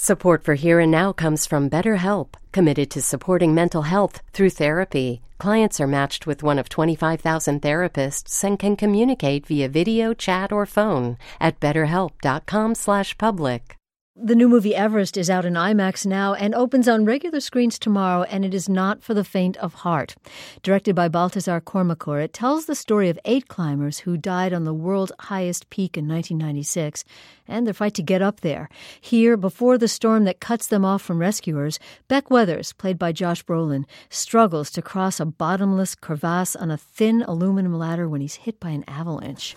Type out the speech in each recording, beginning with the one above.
Support for Here and Now comes from BetterHelp, committed to supporting mental health through therapy. Clients are matched with one of 25,000 therapists and can communicate via video, chat, or phone at betterhelp.com/public. The new movie Everest is out in IMAX now and opens on regular screens tomorrow, and it is not for the faint of heart. Directed by Baltasar Kormákur, it tells the story of 8 climbers who died on the world's highest peak in 1996 and their fight to get up there. Here, before the storm that cuts them off from rescuers, Beck Weathers, played by Josh Brolin, struggles to cross a bottomless crevasse on a thin aluminum ladder when he's hit by an avalanche.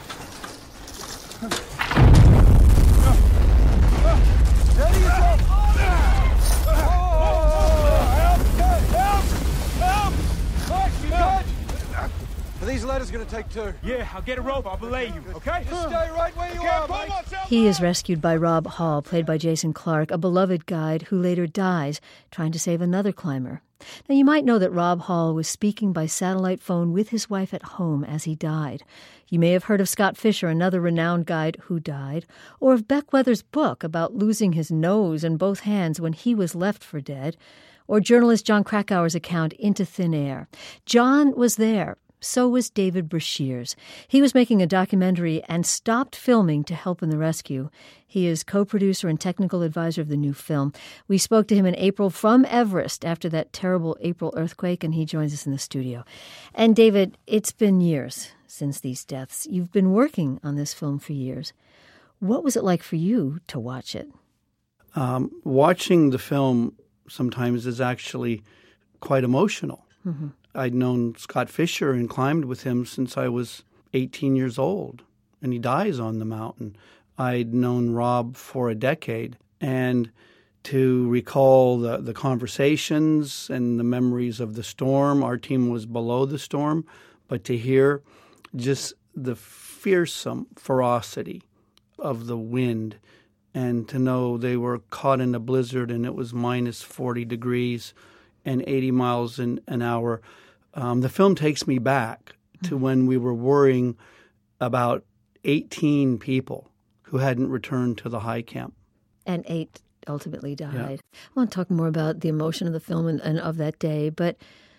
These ladders going to take 2. Yeah, I'll get a rope. I'll belay you, okay? Just stay right where you are, mate. He is rescued by Rob Hall, played by Jason Clarke, a beloved guide who later dies trying to save another climber. Now, you might know that Rob Hall was speaking by satellite phone with his wife at home as he died. You may have heard of Scott Fisher, another renowned guide who died, or of Beck Weathers' book about losing his nose and both hands when he was left for dead, or journalist Jon Krakauer's account, Into Thin Air. John was there. So was David Brashears. He was making a documentary and stopped filming to help in the rescue. He is co-producer and technical advisor of the new film. We spoke to him in April from Everest after that terrible April earthquake, and he joins us in the studio. And David, it's been years since these deaths. You've been working on this film for years. What was it like for you to watch it? Watching the film sometimes is actually quite emotional. Mm-hmm. I'd known Scott Fisher and climbed with him since I was 18 years old, and he dies on the mountain. I'd known Rob for a decade, and to recall the conversations and the memories of the storm, our team was below the storm, but to hear just the fearsome ferocity of the wind and to know they were caught in a blizzard and it was minus 40 degrees and 80 miles an hour. The film takes me back to when we were worrying about 18 people who hadn't returned to the high camp. And 8 ultimately died. Yeah. I want to talk more about the emotion of the film and of that day, but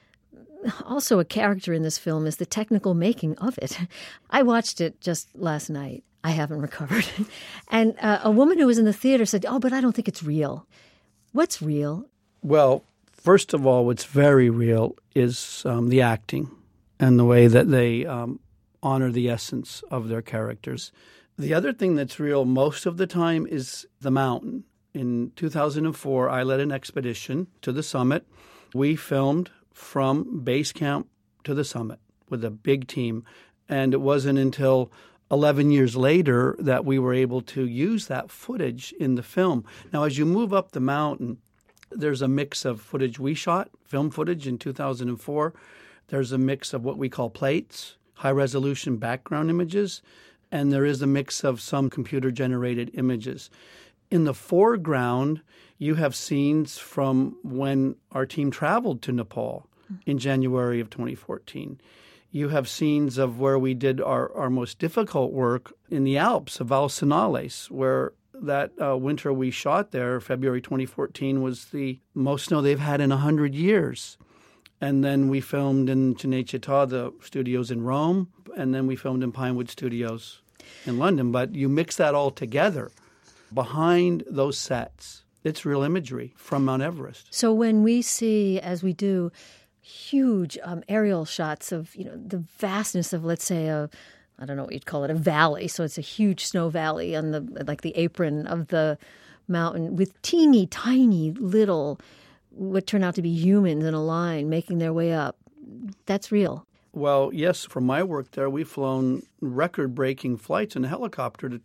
also a character in this film is the technical making of it. I watched it just last night. I haven't recovered. And a woman who was in the theater said, but I don't think it's real. What's real? Well, first of all, what's very real is the acting and the way that they honor the essence of their characters. The other thing that's real most of the time is the mountain. In 2004, I led an expedition to the summit. We filmed from base camp to the summit with a big team. And it wasn't until 11 years later that we were able to use that footage in the film. Now, as you move up the mountain, there's a mix of footage we shot, film footage in 2004. There's a mix of what we call plates, high-resolution background images, and there is a mix of some computer-generated images. In the foreground, you have scenes from when our team traveled to Nepal in January of 2014. You have scenes of where we did our most difficult work in the Alps of Valsenales, where that winter we shot there, February 2014, was the most snow they've had in 100 years. And then we filmed in Cinecittà, the studios in Rome, and then we filmed in Pinewood Studios in London. But you mix that all together, behind those sets, it's real imagery from Mount Everest. So when we see, as we do, huge aerial shots of, the vastness of, let's say, I don't know what you'd call it, a valley. So it's a huge snow valley on the apron of the mountain with teeny, tiny little, what turn out to be humans in a line making their way up. That's real. Well, yes, from my work there, we've flown record-breaking flights in a helicopter to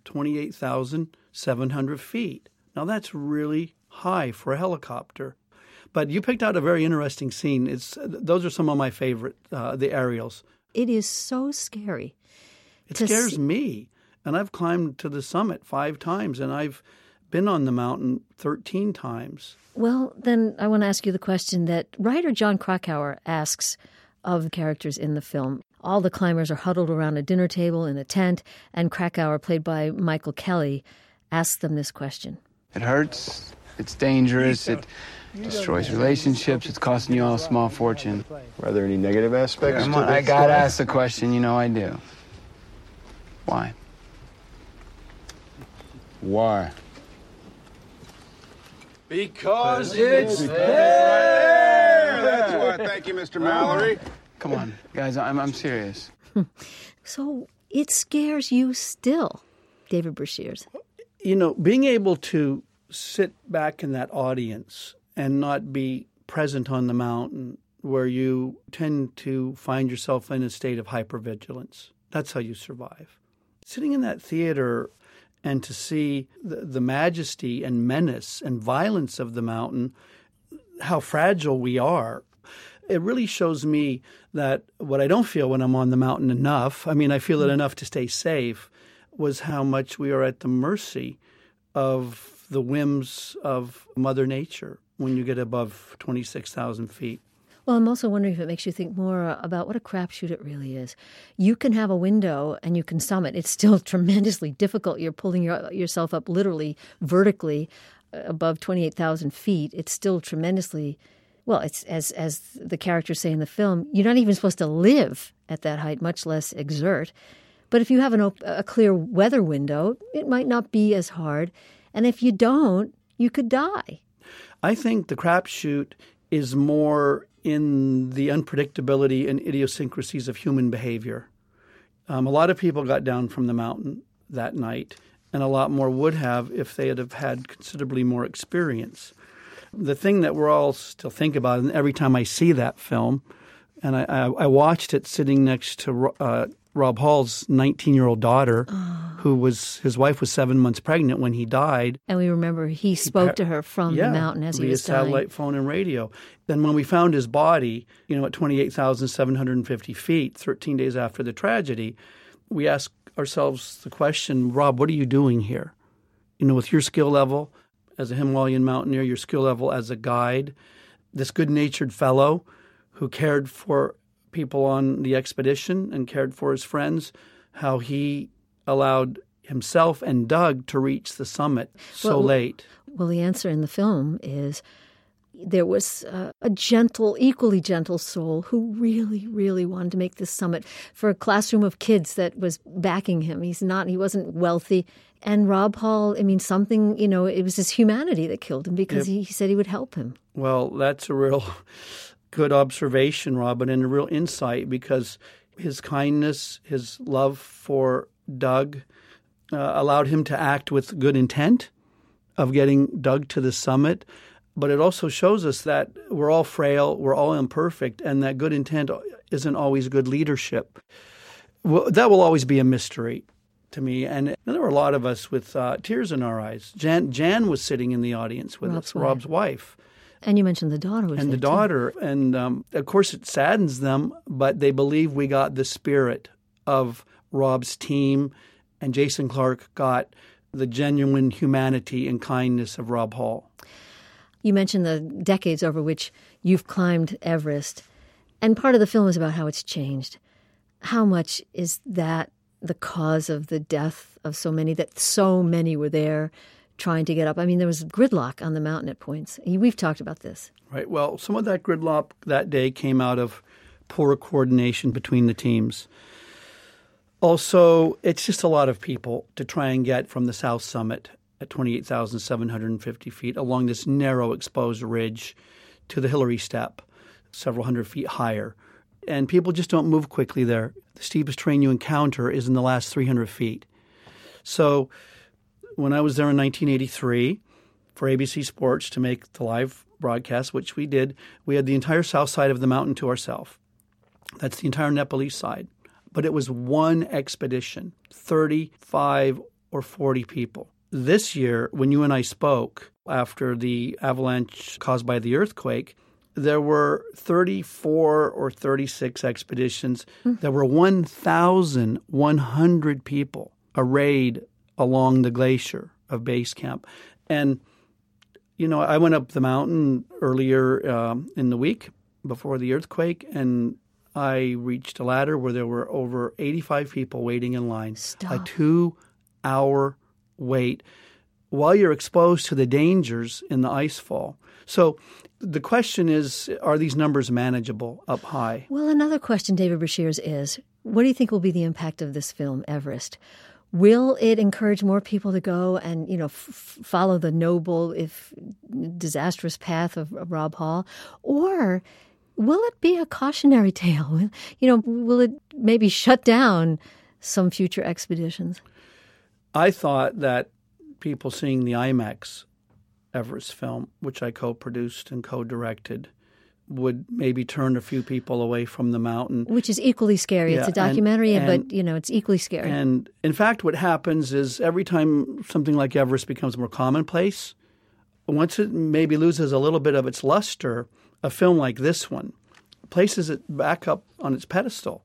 28,700 feet. Now, that's really high for a helicopter. But you picked out a very interesting scene. Those are some of my favorite, the aerials. It is so scary. It scares me. And I've climbed to the summit 5 times, and I've been on the mountain 13 times. Well, then I want to ask you the question that writer Jon Krakauer asks of the characters in the film. All the climbers are huddled around a dinner table in a tent, and Krakauer, played by Michael Kelly, asks them this question. It hurts. It's dangerous. It destroys relationships. It's costing you all a small fortune. Are there any negative aspects to I this gotta story? ask the question. You know I do. Why? Why? Because it's there! That's why. Thank you, Mr. Mallory. Come on, guys. I'm serious. So it scares you still, David Brashears. You know, being able to sit back in that audience and not be present on the mountain where you tend to find yourself in a state of hypervigilance. That's how you survive. Sitting in that theater and to see the majesty and menace and violence of the mountain, how fragile we are, it really shows me that what I don't feel when I'm on the mountain enough, I mean, I feel it enough to stay safe, was how much we are at the mercy of the whims of Mother Nature when you get above 26,000 feet. Well, I'm also wondering if it makes you think more about what a crapshoot it really is. You can have a window and you can summit. It's still tremendously difficult. You're pulling yourself up literally vertically above 28,000 feet. It's still tremendously, well, it's as the characters say in the film, you're not even supposed to live at that height, much less exert. But if you have a clear weather window, it might not be as hard. And if you don't, you could die. I think the crapshoot is more in the unpredictability and idiosyncrasies of human behavior. A lot of people got down from the mountain that night, and a lot more would have if they had had considerably more experience. The thing that we're all still think about, and every time I see that film, and I watched it sitting next to Rob Hall's 19-year-old daughter, his wife was 7 months pregnant when he died. And we remember he spoke to her from the mountain as he was dying. Via satellite phone and radio. Then when we found his body, at 28,750 feet, 13 days after the tragedy, we asked ourselves the question, Rob, what are you doing here? With your skill level as a Himalayan mountaineer, your skill level as a guide, this good-natured fellow who cared for people on the expedition and cared for his friends, how he allowed himself and Doug to reach the summit so late. Well, the answer in the film is there was a gentle, equally gentle soul who really, really wanted to make this summit for a classroom of kids that was backing him. He wasn't wealthy. And Rob Hall, something, it was his humanity that killed him because he said he would help him. Well, that's a real good observation, Robin, and a real insight because his kindness, his love for Doug allowed him to act with good intent of getting Doug to the summit. But it also shows us that we're all frail, we're all imperfect, and that good intent isn't always good leadership. Well, that will always be a mystery to me. And there were a lot of us with tears in our eyes. Jan was sitting in the audience with us, Rob's wife. And you mentioned the daughter was there, and the daughter. Too. And, of course, it saddens them, but they believe we got the spirit of Rob's team, and Jason Clark got the genuine humanity and kindness of Rob Hall. You mentioned the decades over which you've climbed Everest, and part of the film is about how it's changed. How much is that the cause of the death of so many, that so many were there trying to get up? I mean, there was gridlock on the mountain at points. We've talked about this. Right. Well, some of that gridlock that day came out of poor coordination between the teams. Also, it's just a lot of people to try and get from the South Summit at 28,750 feet along this narrow exposed ridge to the Hillary Step, several hundred feet higher. And people just don't move quickly there. The steepest terrain you encounter is in the last 300 feet. So when I was there in 1983 for ABC Sports to make the live broadcast, which we did, we had the entire south side of the mountain to ourselves. That's the entire Nepalese side. But it was one expedition, 35 or 40 people. This year, when you and I spoke after the avalanche caused by the earthquake, there were 34 or 36 expeditions. There were 1,100 people arrayed along the glacier of base camp. And, I went up the mountain earlier in the week before the earthquake, and I reached a ladder where there were over 85 people waiting in line. Stop. A 2-hour wait. while you're exposed to the dangers in the ice fall. So the question is, are these numbers manageable up high? Well, another question, David Breashears, is what do you think will be the impact of this film, Everest? Will it encourage more people to go and, follow the noble, if disastrous path of Rob Hall? Or will it be a cautionary tale? Will it maybe shut down some future expeditions? I thought that people seeing the IMAX Everest film, which I co-produced and co-directed, would maybe turn a few people away from the mountain. Which is equally scary. It's a documentary, but it's equally scary. And in fact, what happens is every time something like Everest becomes more commonplace, once it maybe loses a little bit of its luster, a film like this one places it back up on its pedestal.